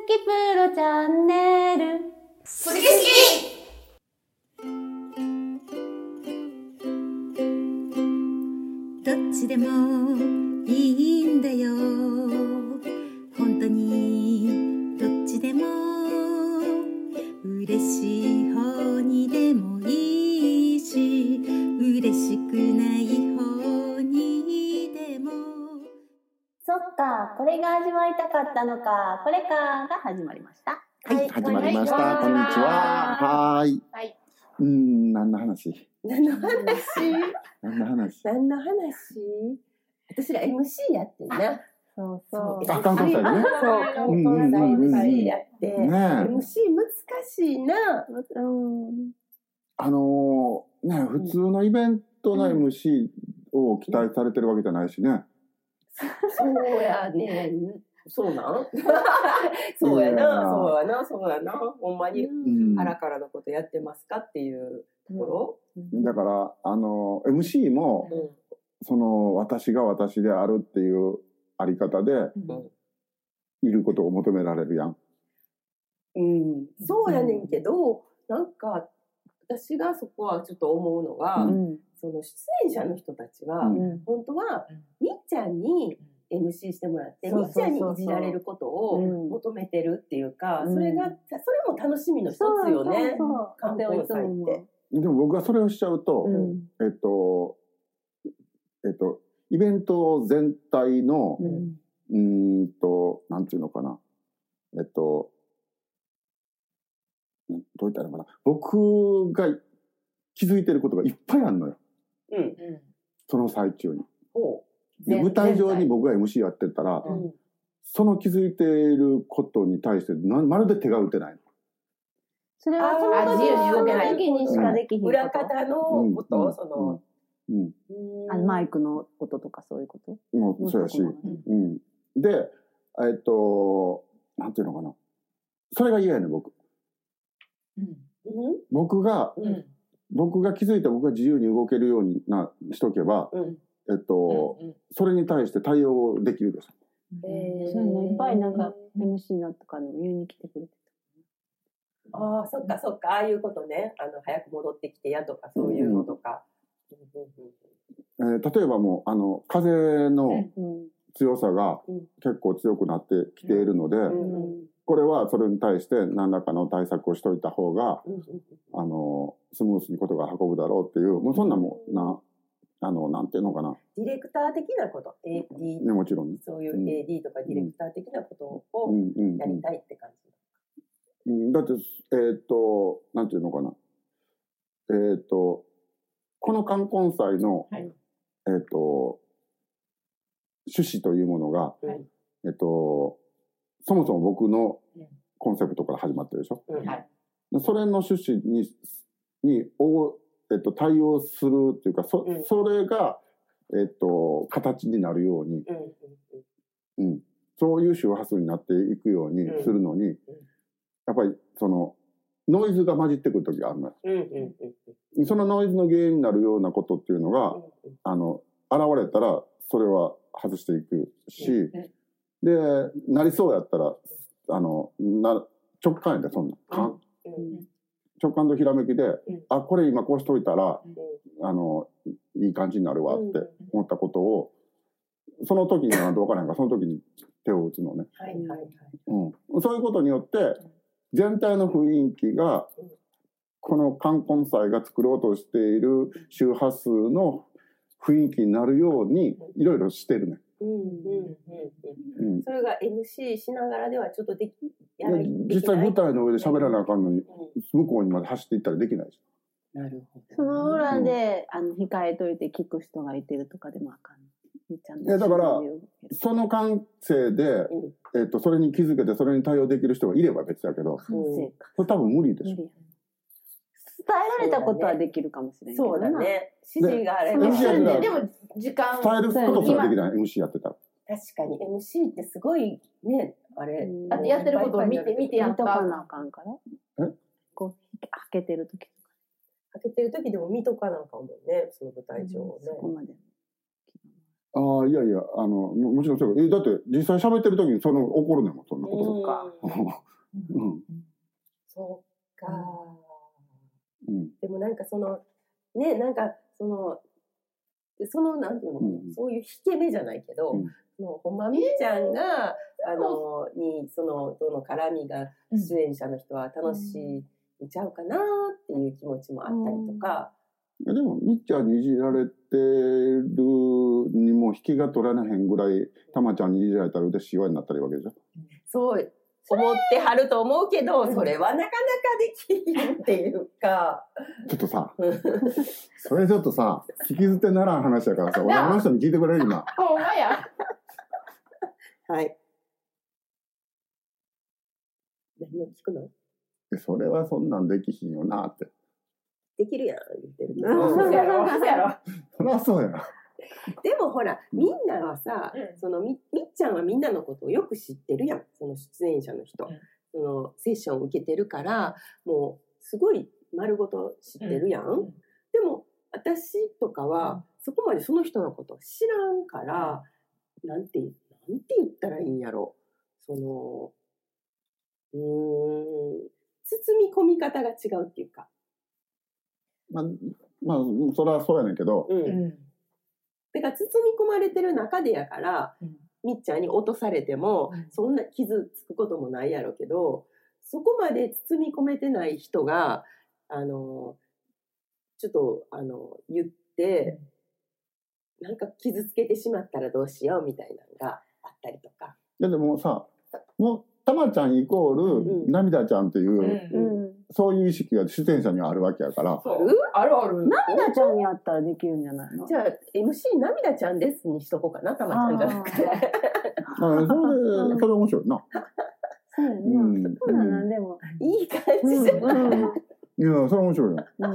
キプロチャンネル。 好き好き。 どっちでもいいんだよ。本当にどっちでも嬉しい方にでもいいし、嬉しくない方にでも。 そっか、これが味わいたかったのか、これかが始まりました。 はい、始まりました。 はいこんにちは。はーい。 はい。 何の話？ 何の話？ 何の話？ 何の話？私ら MC やってんな。 そうそう。 あ、関東祭でね。 そう、関東祭 MC やって。 ねえ。 MC 難しいな。 普通のイベントの MC を期待されてるわけじゃないしね。 そうやね。そうなんそうやな、そうやな、そうやな。ほんまに腹からのことやってますかっていうところ。 だから、MC も、その、私が私であるっていうあり方で、いることを求められるやん。 そうやねんけど、なんか、私がそこはちょっと思うのが、その出演者の人たちは、本当は、みっちゃんに、MC してもらって、みっちゃんにいじられることを求めてるっていうか、それも楽しみの一つよね。関東祭って。 でも僕がそれをしちゃうと、イベント全体の、なんていうのかな。どう言ったらいいのかな。僕が気づいてることがいっぱいあるのよ。その最中に。舞台上に僕が MC やってたら、その気づいていることに対してまるで手が打てないの。 それはその時にしかできひんこと。 裏方のことその、 マイクのこととかそういうこともうそうやし。で、なんていうのかな。それが嫌やねん、僕。僕が気づいて僕が自由に動けるようにしとけば、それに対して対応できるでしょ。 そういうのいっぱいなんか MC のとかの言いに来てくれてた。ああ、そっかそっか、ああいうことね。早く戻ってきてやとか、そういうのとか。 例えばもう、風の強さが結構強くなってきているので、これはそれに対して何らかの対策をしといた方が、スムースにことが運ぶだろうっていう、もうそんなもんなんていうのかな。 ディレクター的なこと、AD。 ね、もちろんね。 そういう AD とかディレクター的なことをやりたいって感じ。 だって、なんていうのかな。この冠婚祭の、趣旨というものが、そもそも僕のコンセプトから始まってるでしょ。それの趣旨に対応するっていうか、それが、形になるように、そういう周波数になっていくようにするのに、やっぱりそのノイズが混じってくる時があるのよ。そのノイズの原因になるようなことっていうのが、現れたらそれは外していくし、でなりそうやったら直感やで、そんな直感とひらめきで、これ今こうしといたらいい感じになるわって思ったことを、その時にはどうかなんかその時に手を打つのね。そういうことによって全体の雰囲気がこの冠婚祭が作ろうとしている周波数の雰囲気になるようにいろいろしてるね。 それが MC しながらではちょっと実際舞台の上で喋らなあかんのに、向こうにまで走っていったらできないでしょ。 なるほど。 その裏で控えといて聞く人がいてるとかでもあかん。 だからその感性で、それに気づけてそれに対応できる人がいれば別だけど、それ多分無理でしょ。 伝えられたことはできるかもしれない。 そうだね。指示があれば。 でも時間伝えることすらできない。 MC やってたら確かに MC ってすごいね、あれやってることを見てやっとかなあかんから。こう開けてる時とか。 開けてる時でも見とかなんかもね、その舞台上をね。 そこまで。 いやいや、もちろんそうだって、実際喋ってる時に怒るねんもん、そんなこと。 そうか。そうか。でもなんかなんかなんていうの、そういう引け目じゃないけど、ほんまみーちゃんが、どの絡みが出演者の人は楽しいちゃうかなっていう気持ちもあったりとか。 でも、みっちゃんにいじられてるにも引きが取られへんぐらい、たまちゃんにいじられたら嬉しいわになったりわけでしょ。 そう思ってはると思うけど、それはなかなかできひんっていうか。 ちょっとさ、それちょっとさ、聞き捨てならん話だからさ、俺の人に聞いてくれる今。 ほんまや。 はい。何を聞くの？ それはそんなんできひんよなって。 できるやん、言ってるけど。 そうやろ。 そりゃそうや。 でもほら、みんなはさ、みっちゃんはみんなのことをよく知ってるやん、その出演者の人。セッションを受けてるから、もうすごい丸ごと知ってるやん。でも、私とかは、そこまでその人のことを知らんから、なんて言ったらいいんやろ。包み込み方が違うっていうか。 まあ、それはそうやねんけど。 だから包み込まれてる中でやから、みっちゃんに落とされても、そんな傷つくこともないやろうけど、そこまで包み込めてない人が、ちょっと、言って、なんか傷つけてしまったらどうしようみたいなのがあったりとか。 でもさ、もう、たまちゃんイコール、涙ちゃんっていう、そういう意識が出演者にはあるわけやから。 ある涙ちゃんにあったらできるんじゃないの？ じゃあ、MC 涙ちゃんですにしとこうかな、たまちゃんじゃなくて。 それ面白いな。 そうやな。そうなんでも。 いい感じじゃない。 いや、それ面白いよ。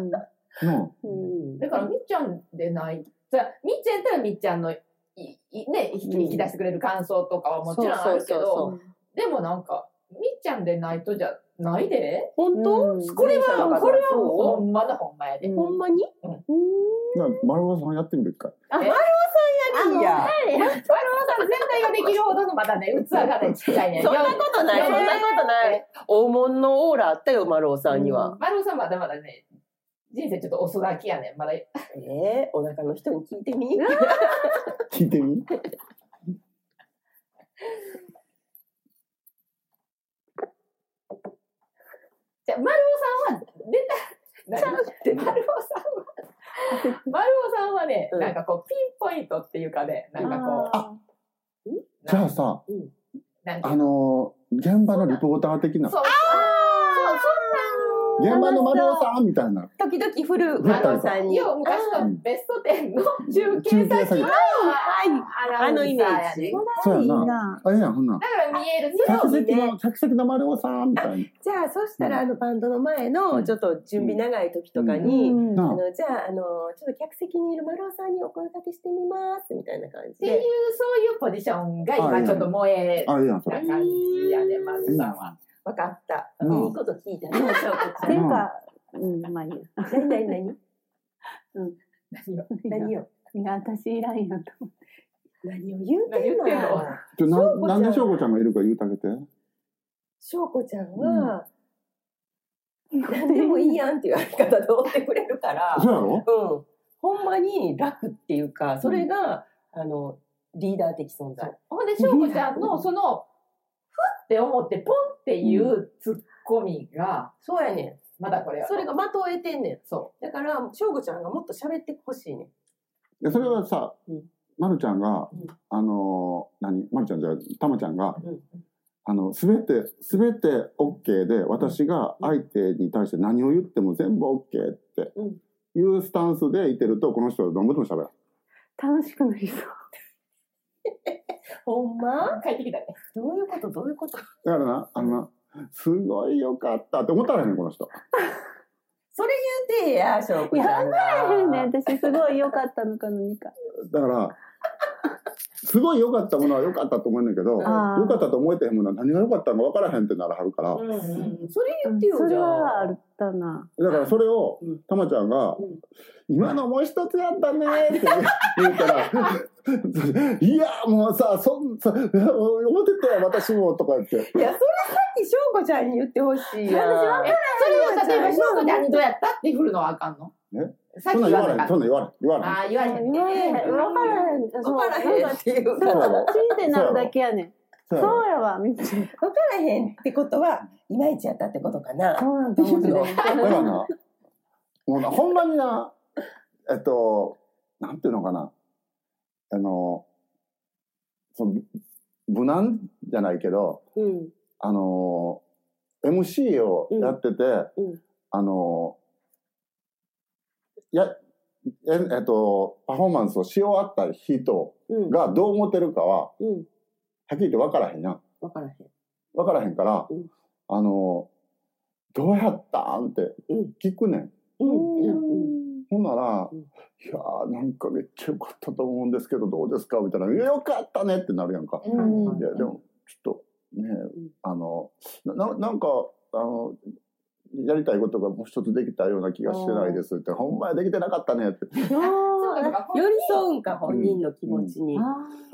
だからみっちゃんでない。みっちゃんやったらみっちゃんの引き出してくれる感想とかはもちろんあるけど、でもなんかみっちゃんでないとじゃないで。 本当？ これはほんまやで。 ほんまに？ 丸尾さんやってみる一回。 丸尾さんやるんや。 丸尾さん全体ができるほどのまだね、器がね、ちっちゃいね。 そんなことない。黄金のオーラあったよ、丸尾さんには。 丸尾さんまだまだね、人生ちょっと遅咲きやねん。まだ。 お腹の人に聞いてみ？ 聞いてみ？ じゃあ、丸尾さんは丸尾さんはね、なんかこうピンポイントっていうかね、なんかこう。じゃあさ、現場のリポーター的な。現場の丸尾さんみたいな。 時々振る丸尾さんに。 昔のベスト10の中継先のイメージ。 そうやな。あれやん、ほんな。 だから見える客席の丸尾さんみたいな。 じゃあ、そしたらバンドの前のちょっと準備長い時とかに、じゃあ、ちょっと客席にいる丸尾さんにお声掛けしてみますみたいな感じで。 っていう、そういうポジションが今ちょっと燃えた感じやね、丸尾さんは。 わかった。いいこと聞いたね。 っていうか、まあいいや。 何よ。 いや、私いらんやと思って。 何を言うてんの？ なんでしょうこちゃんがいるか言うてあげて。 しょうこちゃんは、何でもいいやんっていうやり方で追ってくれるから、 そうやろ？ ほんまに楽っていうか、それが、リーダー的存在。 ほんで、しょうこちゃんの、ふって思って、ポンっていうツッコミが、 そうやねん。 まだこれは。 それが的を得てんねん。そう。だから、しょうこちゃんがもっと喋ってほしいねん。 それはさ、まるちゃんが、まるちゃんじゃたまちゃんが、すべて OK で、私が相手に対して何を言っても全部 OK っていうスタンスでいてると、この人はどんどん喋る。 楽しくなりそう。 ほんま？ 帰ってきたね。 どういうことだからな、すごいよかったって思ったらね、この人。 それ言うてや、しょうこちゃんが。 やばいね、私すごいよかったのか何か。 だから、 すごい良かったものは良かったと思うんだけど、良かったと思えてへんものは何が良かったのか分からへんってならはるから。 それ言ってよ、 それはあったな。 だからそれを、たまちゃんが、今のもう一つやったねって言うから、いや、もうさ、思ってたよ、私も、とか言って。 いや、それさっきしょうこちゃんに言ってほしいやん。 それを例えばしょうこちゃんにどうやったって振るのはあかんの？ そんな言わない。そんな言わない。 言われへん。 分からへんっていうか、チンってなるだけやねん。そうやわ、みたいな。 分からへんってことは、いまいちやったってことかな。 そうなんだと思う。 だからな、もうな、ほんまにな、なんていうのかな、無難じゃないけど、MC をやってて、パフォーマンスをし終わった人がどう思ってるかは、はっきり言って分からへんやん。分からへんから、どうやったんって聞くねん。ほんなら、いやーなんかめっちゃ良かったと思うんですけどどうですかみたいな、よかったねってなるやんか。いやでもちょっとね、なんかやりたいことがもう一つできたような気がしてないですって、ほんまやできてなかったねって。 寄り添うんか、本人の気持ちに。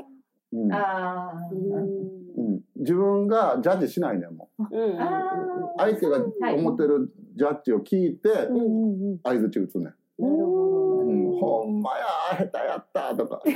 自分がジャッジしないねんもん。相手が思ってるジャッジを聞いて相づち打つねん。ほんまや下手やったとか。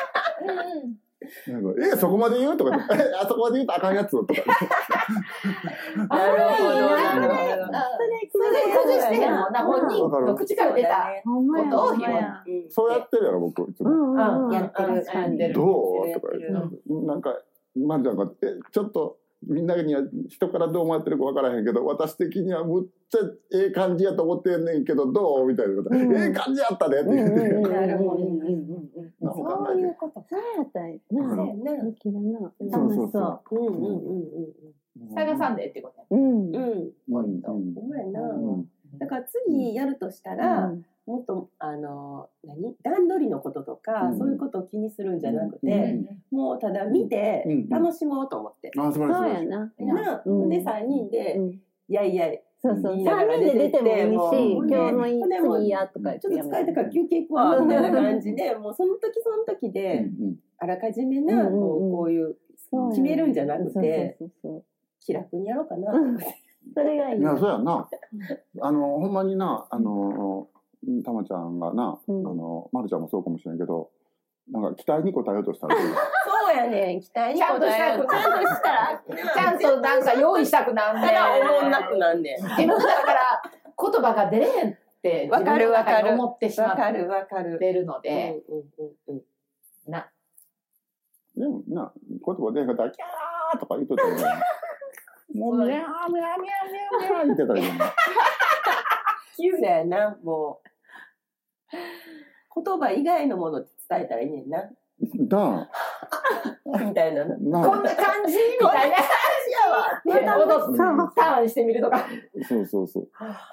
そこまで言うとか、あそこまで言うとあかんやつとか。 なるほど。 それ崩してへんもんな、本人の口から出たことを言う。 そうやってるやろ、僕いつも。 やってる。 どうとか言う。なんか、まるちゃんが、ちょっと、みんなには人からどう思われてるか分からへんけど、私的にはむっちゃええ感じやと思ってんねんけど、どうみたいなこと。ええ感じやったねって言って。 なるほど。 そういうこと。そうやったらな。できるな。楽しそう。 探さんでってことね。 ポイント。だから次やるとしたら、もっと段取りのこととか、そういうことを気にするんじゃなくて、もうただ見て楽しもうと思って。 そうやな。 で3人でいやいや、 そうそう、3人で出てもいいし、今日の次やとかちょっと疲れたから休憩行くわみたいな感じで、もうその時であらかじめなこういう決めるんじゃなくて、気楽にやろうかな。 それがいい。 いや、そうやな。ほんまにな、たまちゃんがな、まるちゃんもそうかもしれんけど、なんか期待に応えようとしたら。 そうやねん、期待に応えよう。 ちゃんとなんか用意したくなんねん。 思んなくなんねん。 だから言葉が出れへんって自分の中に思ってしまってるので。な。 でもな、言葉出へんかったら、キャーとか言っとったら、もう、ミャーミャーミャーミャーミャー言ってたらいいね。 そうやな、もう。言葉以外のものって伝えたらいいねんな。みたいな。 こんな感じみたいな感じやわ。踊ってターンしてみるとか。 そう。そう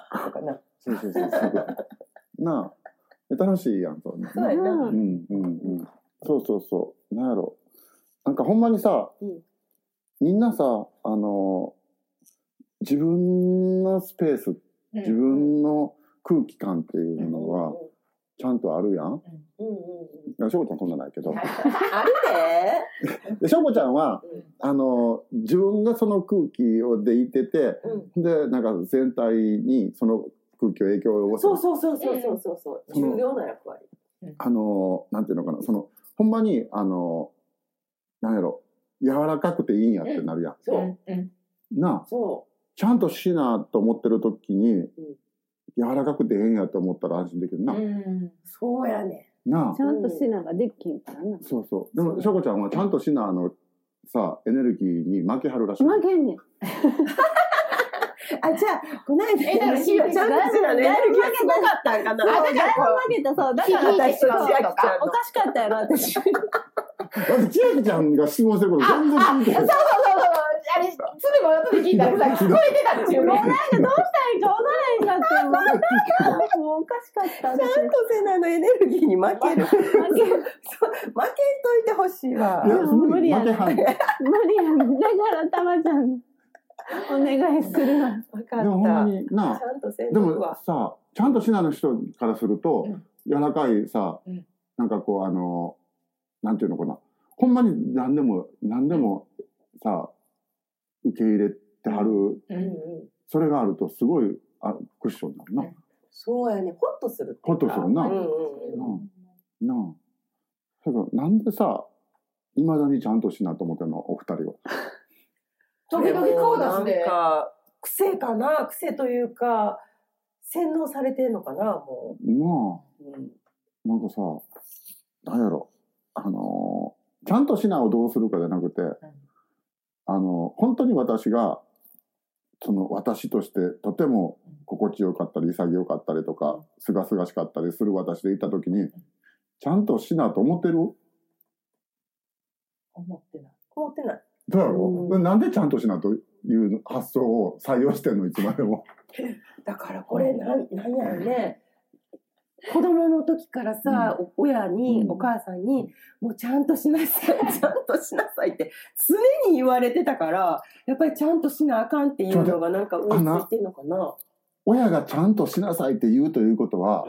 なあ、楽しいやん、 そうやな。 そう。なんやろ。なんかほんまにさ、みんなさ、自分のスペース、自分の空気感っていうのがちゃんとあるやん。しょこちゃんそんなないけど。 あるで。しょこちゃんは自分がその空気をでいてて、でなんか全体にその空気を影響を及ぼす。 そう重要な役割。 なんていうのかな、ほんまになんやろ、柔らかくていいんやってなるやん。なあ。ちゃんとしなと思ってる時に、柔らかくてええんやと思ったら安心できるな。 そうやね。 なあ。 ちゃんとしなができんからな。 そう。でも、しょこちゃんはちゃんとしなさ、エネルギーに負けはるらしい。 負けんねん。 じゃあ、この間、ちゃんとしなのエネルギーすごかったんかな。 だから負けた、そう。だから私と千秋ちゃん。おかしかったやろ、私。 だって千秋ちゃんが質問してること全然聞いてない。 そう。あれ、 も後で聞いたらさ、聞こえてたんですよね。 どうしたらいいか分からへんかってもうおかしかった。 ちゃんとセナのエネルギーに負ける。負けんといてほしいわ。 無理や。 負けはん。 無理や。だからたまちゃんお願いするわ。 分かった。 でもほんまにな、 ちゃんとせんでもとくわ。 さ、ちゃんとしないの人からすると、柔らかいさ、なんかこうなんていうのかな、ほんまに何でもさ、受け入れてはる、それがあるとすごいクッションになるな。 そうやね、ホッとする。 ホッとするな。なあ。だからなんでさ、いまだにちゃんとしなと思ってんの、お二人は。 時々顔出すで。 なんか癖かな、癖というか洗脳されてんのかな、もう。 なあ、なんかさ、なんやろ、ちゃんとしなをどうするかじゃなくて、本当に私が私としてとても心地よかったり潔かったりとか清々しかったりする私でいた時にちゃんとしなと思ってる？ 思ってない。 思ってない。 どうやろ？なんでちゃんとしなという発想を採用してんのいつまでも。 だからこれなんやろね。子供の時からさ、親に、お母さんに、もうちゃんとしなさい、ちゃんとしなさいって常に言われてたから、やっぱりちゃんとしなあかんっていうのがなんか植え付いてんのかな。 親がちゃんとしなさいって言うということは、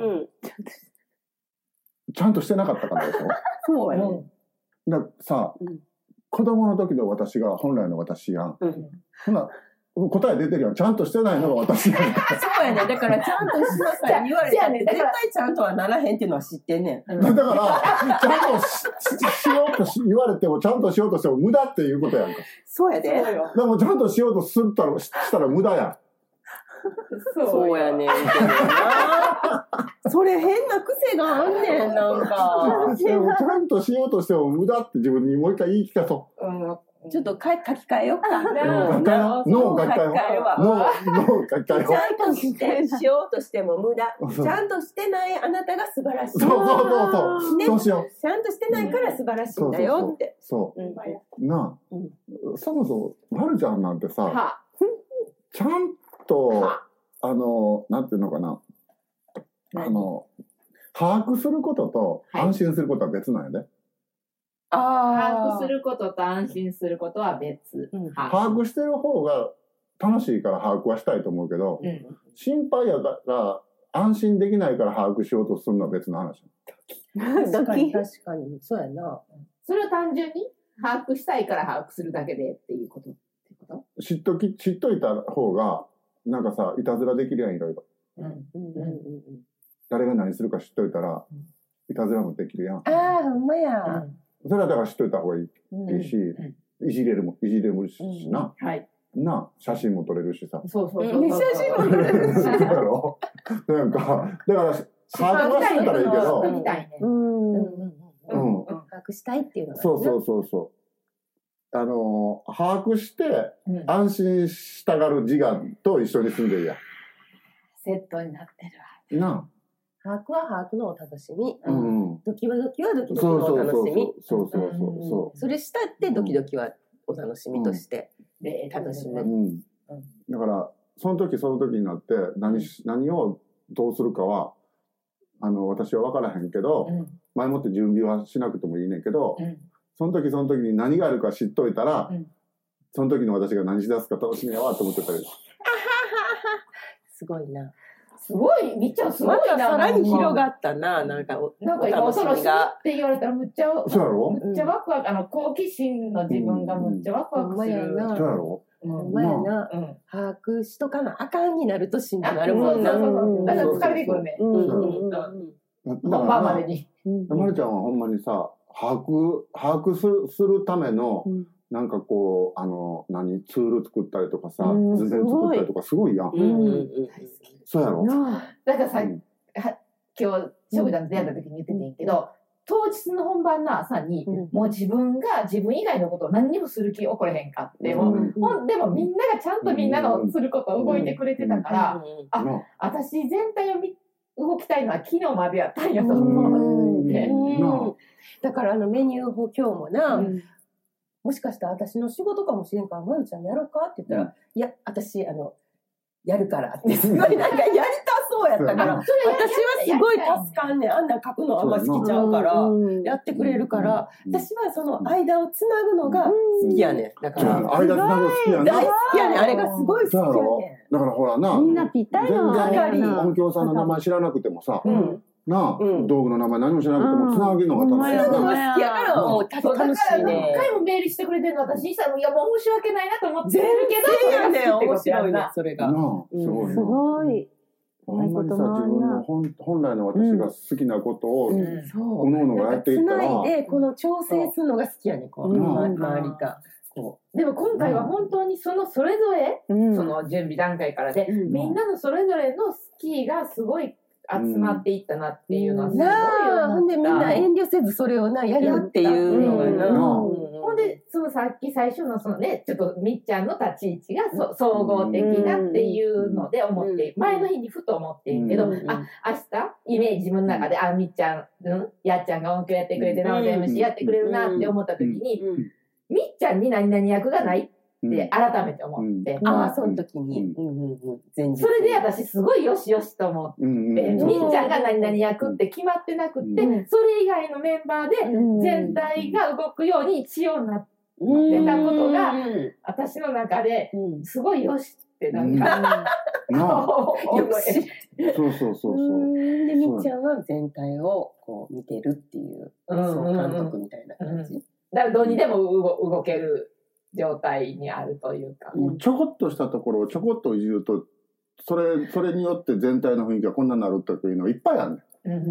ちゃんとしてなかったからでしょ？ そうやね。 だからさ、子供の時の私が本来の私やん。ほな答え出てるやん。ちゃんとしてないのが私やん。 そうやね。だからちゃんとしなさいって言われたって絶対ちゃんとはならへんっていうのは知ってんねん。 だからちゃんと しようと言われてもちゃんとしようとしても無駄っていうことやんか。 そうやで。 でもちゃんとしようとしたら無駄やん。 そうやねんけどな。それ変な癖があんねん、なんか。 でもちゃんとしようとしても無駄って自分にもう一回言い聞かそう。 ちょっと書き換えようか。 脳を書き換えよう。脳を書き換えよう。 ちゃんとしようとしても無駄。ちゃんとしてないあなたが素晴らしい。 そう。そうしよう。 ちゃんとしてないから素晴らしいんだよって。 そう。なあ。そもそも、まるちゃんなんてさ、ちゃんと、なんていうのかな。把握することと安心することは別なんやで。 把握することと安心することは別。 把握してる方が楽しいから把握はしたいと思うけど、心配やから安心できないから把握しようとするのは別の話。 確かにそうやな。 それを単純に把握したいから把握するだけでっていうこと知っといた方がなんかさ、いたずらできるやん、いろいろ。誰が何するか知っといたらいたずらもできるやん。 ああ、ほんまや。 それはだから知っといた方がいいし、いじれるしな。な、写真も撮れるしさ。 そう。 写真も撮れるし。 なんか、だから、把握はしてたらいいけど。 把握したいっていうのが。 そう。把握して安心したがる自我と一緒に住んでるやん。 セットになってるわ。 なあ。 把握は把握のお楽しみ。ドキドキはドキドキのお楽しみ。 そう。 それしたってドキドキはお楽しみとして楽しむ。 だからその時になって何をどうするかは私は分からへんけど、前もって準備はしなくてもいいねんけど、その時に何があるか知っといたら、その時の私が何しだすか楽しみやわと思ってたり。 すごいな。 すごい、みっちゃんすごいな。 さらに広がったな、なんか今恐ろしいって言われたらむっちゃワクワク、好奇心の自分がむっちゃワクワクする。 そうやろ？ ほんまやな。把握しとかなあかんになるとしんどなるもんな。 だから疲れてくるね。本番までに。 まるちゃんはほんまにさ、把握するためのなんかこうツール作ったりとかさ、図面作ったりとかすごいやん。そうやろ。 だからさ、今日しょぶちゃんと出会った時に言ってていいけど、当日の本番の朝にもう自分以外のことを何にもする気起これへんかって、でもみんながちゃんとみんなのすることを動いてくれてたから、私全体を動きたいのは昨日までやったんやと思って。 だからメニュー表今日もな、 もしかしたら私の仕事かもしれんから、まゆちゃんやろうかって言ったら、いや、私、やるからって、すごいなんかやりたそうやったから、私はすごい助かんねん。あんなん書くのあんま好きちゃうから、やってくれるから、私はその間をつなぐのが好きやねん。だから。 間つなぐの好きやねん。 大好きやねん。あれがすごい好きやねん。 だからほらな、 みんなぴったりの全然音響さんの名前知らなくてもさ、なあ、道具の名前何も知らなくてもつなげるのが楽しい。 つなぐのが好きやから、もう楽しいね。 何回もメールしてくれてるの私にしたら、いやもう申し訳ないなと思ってるけど、 全然ね、面白いね、それが。 なあ、すごい。 すごい。 ほんまにさ、自分の本来の私が好きなことを、おのおのがやっていったら。つないで、この調整するのが好きやね、こう、周りが。 でも今回は本当にそれぞれ、その準備段階からで、みんなのそれぞれの好きがすごい集まっていったなっていうのはすごい思った。 ほんでみんな遠慮せずそれをやるっていうのがな。 ほんで、そのさっき最初のそのね、ちょっとみっちゃんの立ち位置が総合的だっていうので思って、前の日にふと思ってんけど、明日、イメージ自分の中で、みっちゃん、やっちゃんが音響やってくれて、なので MC やってくれるなって思った時に、みっちゃんに何々役がないって改めて思って。 その時に。 それで私すごいよしよしと思って、みっちゃんが何々役って決まってなくて、それ以外のメンバーで全体が動くように一応なってたことが、私の中ですごいよしってなんか、 よし。 そう。 で、みっちゃんは全体をこう見てるっていう、監督みたいな感じ。 だからどうにでも動ける状態にあるというか。 ちょこっとしたところをちょこっといじると、それによって全体の雰囲気がこんなになるというのがいっぱいある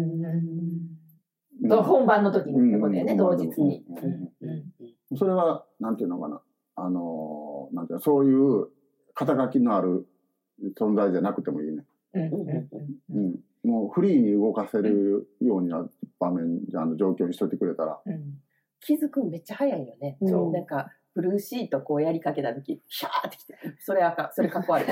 ね。 本番の時にってことだよね、同日に。 それは、なんていうのかな。なんていうの、そういう肩書きのある存在じゃなくてもいいね。もうフリーに動かせるような場面、状況にしといてくれたら。 気づくめっちゃ早いよね。なんか、ブルーシートこうやりかけたとき、シャーってきて、それかっこ悪い。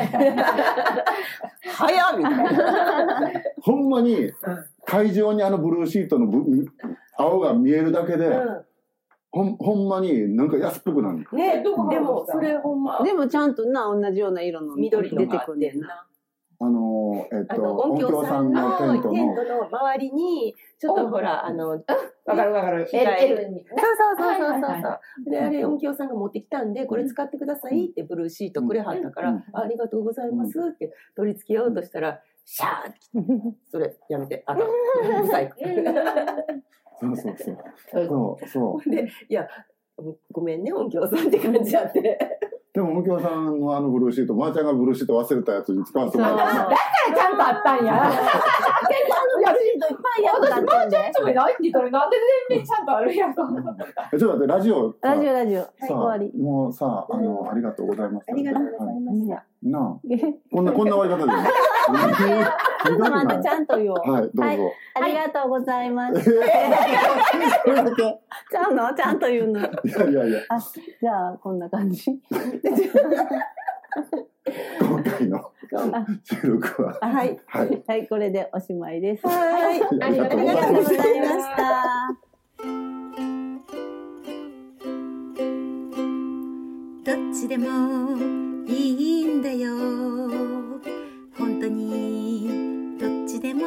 早っみたいな。 ほんまに、会場にブルーシートの青が見えるだけで、ほんまになんか安っぽくなる。 ね、でも、それほんま。 でもちゃんと同じような色の緑出てくんねんな。 音響さんのテントの周りに、ちょっとほら、 わかる。L に。 そう。で、あれ音響さんが持ってきたんで、これ使ってくださいってブルーシートくれはったから、ありがとうございますって取り付けようとしたら、シャーって来て、それやめて、ブサイク。 そう。 で、いや、ごめんね、音響さんって感じやって。 でも音響さんのブルーシート、まーちゃんがブルーシート忘れたやつに使わせてもらった。 だからちゃんとあったんや。 ブルーシートいっぱいやったんで。 私、まーちゃんいつもないって言ったら、なんで全面ちゃんとあるやんか。 ちょっと待って、ラジオ。 終わり。 もうさ、ありがとうございました。 ありがとうございました。 なあ。こんな終わり方で。 ちょっと待って、ちゃんと言おう。 はい、どうぞ。 ありがとうございます。ちゃうの？ちゃんと言うの。いや。 じゃあ、こんな感じ。 今回の収録は。 はい、これでおしまいです。 はい、 ありがとうございました。 どっちでもいいんだよ。本当にどっちでも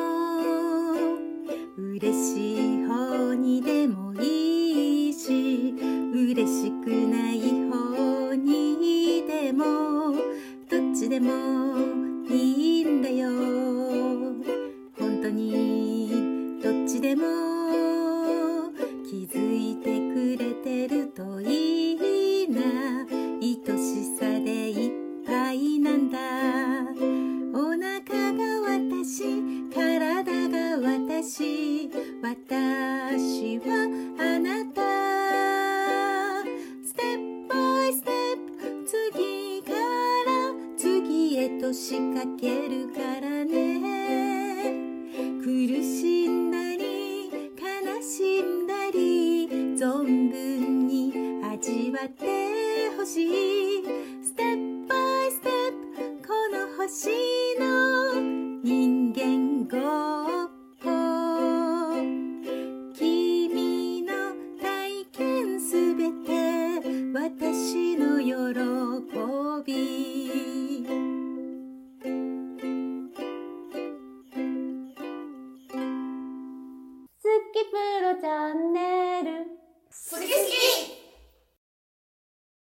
嬉しい方にでもいいし、嬉しくない方にでもどっちでもいいんだよ。本当にどっちでも気づいてくれてるといいな。愛しさでいっぱいなんだ。お腹が私、体が私、私はあなた。ステップバイステップ、次から次へと仕掛けるからね。苦しんだり悲しんだり存分に味わってほしい。ステップバイステップ、この星の人間ごっこ。君の体験すべてプロチャンネ